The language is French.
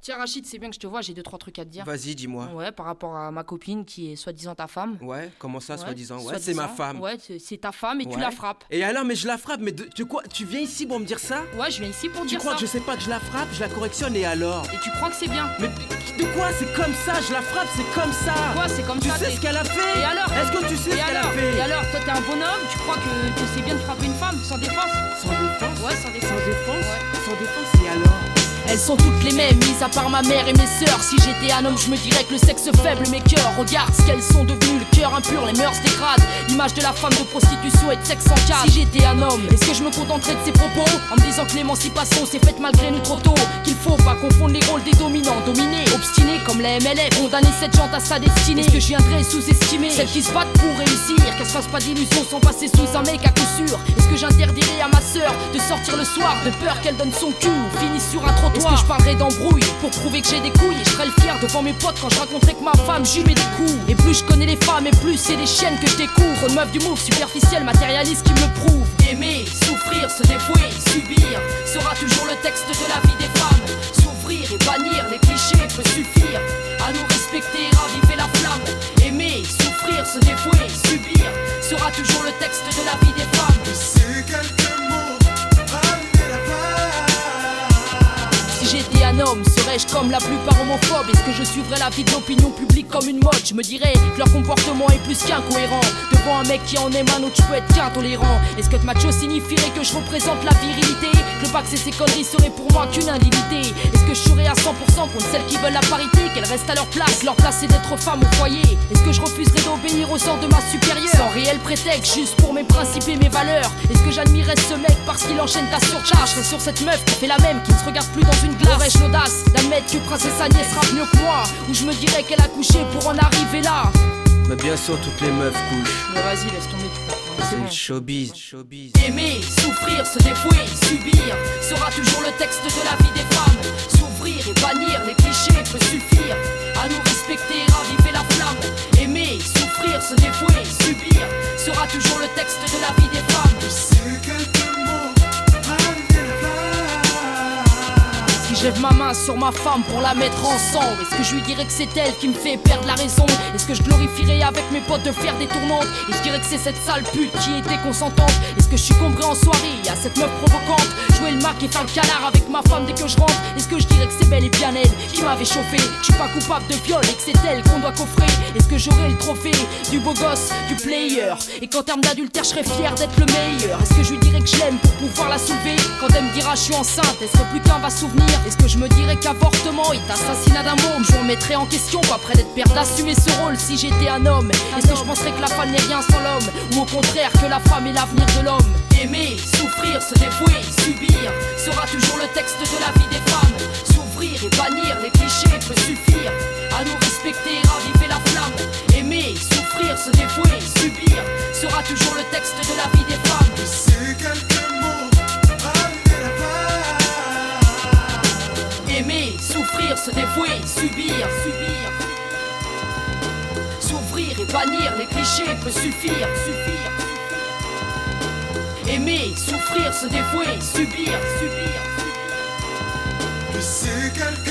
Tiens Rachid, c'est bien que je te vois, j'ai 2-3 trucs à te dire. Vas-y, dis-moi. Ouais, par rapport à ma copine qui est soi-disant ta femme. Ouais, comment ça, Ouais, soi-disant? Ouais, soi-disant. c'est ma femme. Ouais, c'est ta femme et tu Ouais. la frappes. Et alors, mais je la frappe, mais tu viens ici pour me dire ça? Ouais, je viens ici pour Tu dire crois ça. que je sais pas que je la frappe, je la correctionne et alors? Et tu crois que c'est bien? Mais de quoi? C'est comme ça, je la frappe, c'est comme ça. Quoi, c'est comme Tu ça? sais ce qu'elle a fait? Et alors? Est-ce que tu sais ce qu'elle a fait? Et alors, toi t'es un bonhomme, tu crois que c'est bien de frapper une femme sans défense? Sans défense? Ouais, sans défense. Sans défense? Ouais. Sans défense et alors? Elles sont toutes les mêmes, mis à part ma mère et mes sœurs. Si j'étais un homme, je me dirais que le sexe faible, mes cœurs. Regarde ce qu'elles sont devenues, le cœur impur, les mœurs dégradent. L'image de la femme de prostitution et de sexe en cas. Si j'étais un homme, est-ce que je me contenterais de ces propos en me disant que l'émancipation s'est faite malgré nous trop tôt? Qu'il faut pas confondre les rôles des dominants, dominés, obstinés comme la MLF, condamner cette jante à sa destinée. Est-ce que je viendrais sous-estimer celles qui se battent pour réussir? Qu'elle se fasse pas d'illusions sans passer sous un mec à coup sûr? Est-ce que j'interdirais à ma sœur de sortir le soir de peur qu'elle donne son cul ou finisse sur un trottoir? Est-ce que je parlerais d'embrouille pour prouver que j'ai des couilles? Et je serais le fier devant mes potes quand je raconterais que ma femme j'y mets des coups. Et plus je connais les femmes et plus c'est des chiennes que je découvre. Trop de meufs du move superficiel, matérialiste qui me le prouve. Aimer, souffrir, se dévouer, subir sera toujours le texte de la vie des femmes. S'ouvrir et bannir les clichés peut suffire à nous respecter et raviver la flamme. Aimer, souffrir, se dévouer, subir sera toujours le texte de la vie des femmes. C'est quelques mots, raviver la flamme. Si j'étais un homme, serais-je comme la plupart homophobes? Est-ce que je suivrais la vie de l'opinion publique comme une mode? Je me dirais que leur comportement est plus qu'incohérent. Devant un mec qui en aime un autre, je peux être qu'intolérant. Est-ce que être macho signifierait que je représente la virilité? Que le pacte et ses conneries seraient pour moi qu'une indignité? Est-ce que je serais à 100% contre celles qui veulent la parité? Qu'elles restent à leur place, leur place c'est d'être femme au foyer. Est-ce que je refuserais d'obéir au sort de ma supérieure sans réel prétexte, juste pour mes principes et mes valeurs? Est-ce que j'admirais ce mec parce qu'il enchaîne ta surcharge? Je serais sur cette meuf qui fait la même, qui ne se regarde plus dans une glace. Aurais-je l'audace d'admettre que Princesse Agnès rappe mieux que moi? Ou je me dirais qu'elle a couché pour en arriver là? Mais bien sûr, toutes les meufs couchent. Mais vas-y, laisse tomber, tu comprends. C'est le showbiz, showbiz. Aimer, souffrir, se dévouer, subir sera toujours le texte de la vie des femmes. S'ouvrir et bannir les clichés peut suffire à nous respecter et raviver la flamme. Aimer, souffrir, se dévouer, subir sera toujours le texte de la vie des femmes. C'est quelques mots, raviver la flamme. Si je lève ma main sur ma femme pour la mettre ensemble, est-ce que je lui dirais que c'est elle qui me fait perdre la raison? Est-ce que je glorifierais avec mes potes de faire des tournantes? Et je dirais que c'est cette sale pute qui était consentante? Est-ce que je suis combré en soirée à cette meuf provocante? Jouer le marque et faire le canard avec ma femme dès que je rentre? Est-ce que je dirais que c'est bel et bien elle qui m'avait chauffé? Que je suis pas coupable de viol et que c'est elle qu'on doit coffrer? Est-ce que j'aurais le trophée du beau gosse, du player? Et qu'en termes d'adultère je serais fier d'être le meilleur? Est-ce que je lui dirais que je l'aime pour pouvoir la soulever? Quand elle me dira je suis enceinte, est-ce que plus qu'un va se souvenir? Est-ce que je me dirais qu'avortement est assassinat d'un môme? Je remettrais en question, pas près d'être père, d'assumer ce rôle si j'étais un homme. Est-ce que je penserais que la femme n'est rien sans l'homme? Ou au contraire que la femme est l'avenir de l'homme? Aimer, souffrir, se dévouer, subir sera toujours le texte de la vie des femmes. S'ouvrir et bannir les clichés peut suffire à nous respecter et raviver la flamme. Aimer, souffrir, se dévouer, subir sera toujours le texte de la vie des femmes. C'est quelques mots, raviver la flamme. Aimer, souffrir, se dévouer, subir. S'ouvrir et bannir les clichés peut suffire. Aimer, souffrir, se dévouer, subir. C'est quelques